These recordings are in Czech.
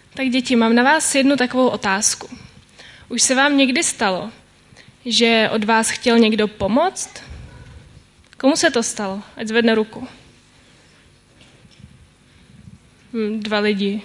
Tak děti, mám na vás jednu takovou otázku. Už se vám někdy stalo, že od vás chtěl někdo pomoct? Komu se to stalo? Ať zvedne ruku. 2 lidi.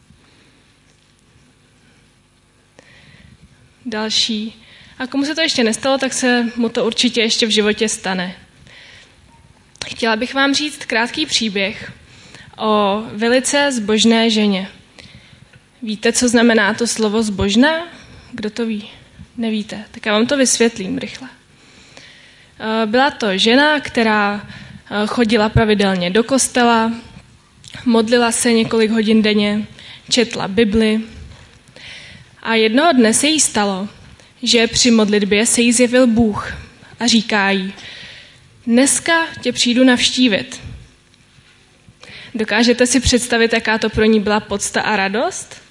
Další. A komu se to ještě nestalo, tak se mu to určitě ještě v životě stane. Chtěla bych vám říct krátký příběh o velice zbožné ženě. Víte, co znamená to slovo zbožná? Kdo to ví? Nevíte. Tak já vám to vysvětlím rychle. Byla to žena, která chodila pravidelně do kostela, modlila se několik hodin denně, četla Bibli. A jednoho dne se jí stalo, že při modlitbě se jí zjevil Bůh a říká jí: dneska tě přijdu navštívit. Dokážete si představit, jaká to pro ní byla podsta a radost?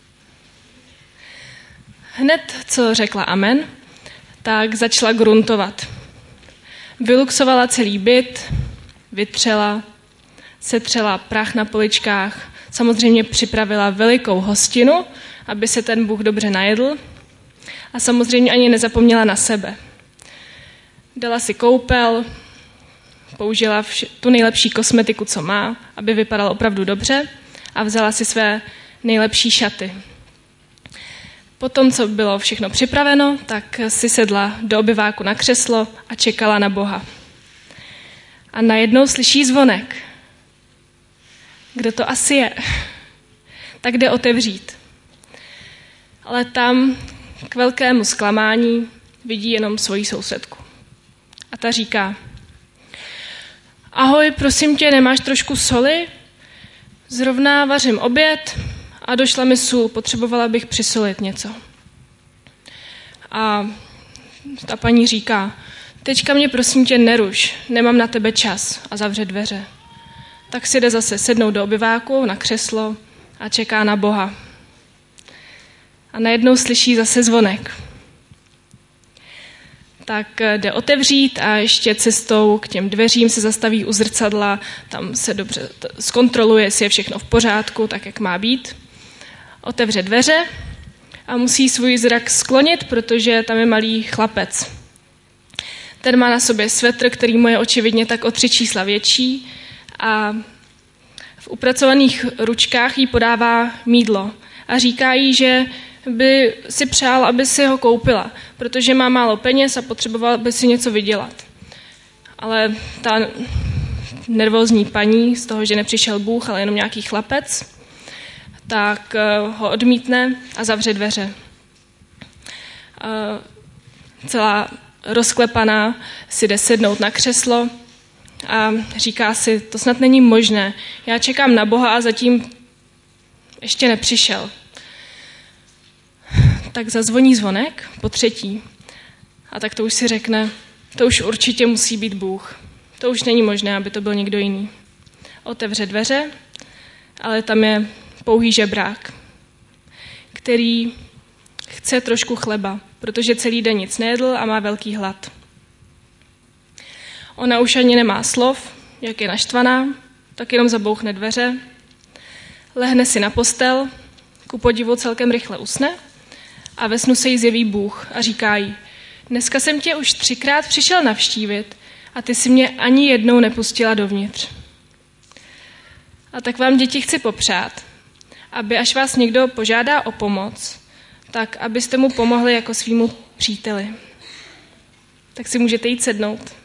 Hned, co řekla amen, tak začala gruntovat. Vyluxovala celý byt, vytřela, setřela prach na poličkách, samozřejmě připravila velikou hostinu, aby se ten Bůh dobře najedl, a samozřejmě ani nezapomněla na sebe. Dala si koupel, použila tu nejlepší kosmetiku, co má, aby vypadala opravdu dobře, a vzala si své nejlepší šaty. Potom, co bylo všechno připraveno, tak si sedla do obyváku na křeslo a čekala na Boha. A najednou slyší zvonek. Kdo to asi je? Tak jde otevřít. Ale tam k velkému zklamání vidí jenom svoji sousedku. A ta říká: ahoj, prosím tě, nemáš trošku soli? Zrovna vařím oběd a došla mi sůl, potřebovala bych přisolit něco. A ta paní říká: teďka mě prosím tě neruš, nemám na tebe čas, a zavře dveře. Tak si jde zase sednout do obyváku na křeslo a čeká na Boha. A najednou slyší zase zvonek. Tak jde otevřít a ještě cestou k těm dveřím se zastaví u zrcadla, tam se dobře zkontroluje, jestli je všechno v pořádku, tak jak má být. Otevře dveře a musí svůj zrak sklonit, protože tam je malý chlapec. Ten má na sobě svetr, který mu je očividně tak o 3 čísla větší, a v upracovaných ručkách jí podává mýdlo a říká jí, že by si přál, aby si ho koupila, protože má málo peněz a potřebovala by si něco vydělat. Ale ta nervózní paní z toho, že nepřišel Bůh, ale jenom nějaký chlapec, tak ho odmítne a zavře dveře. Celá rozklepaná si jde sednout na křeslo a říká si: to snad není možné, já čekám na Boha a zatím ještě nepřišel. Tak zazvoní zvonek po 3. A tak to už si řekne: to už určitě musí být Bůh. To už není možné, aby to byl někdo jiný. Otevře dveře, ale tam je pouhý žebrák, který chce trošku chleba, protože celý den nic nejedl a má velký hlad. Ona už ani nemá slov, jak je naštvaná, tak jenom zabouchne dveře, lehne si na postel, ku podivu celkem rychle usne a ve snu se jí zjeví Bůh a říká jí: dneska jsem tě už 3krát přišel navštívit a ty si mě ani jednou nepustila dovnitř. A tak vám, děti, chci popřát, aby až vás někdo požádá o pomoc, tak abyste mu pomohli jako svýmu příteli. Tak si můžete jít sednout.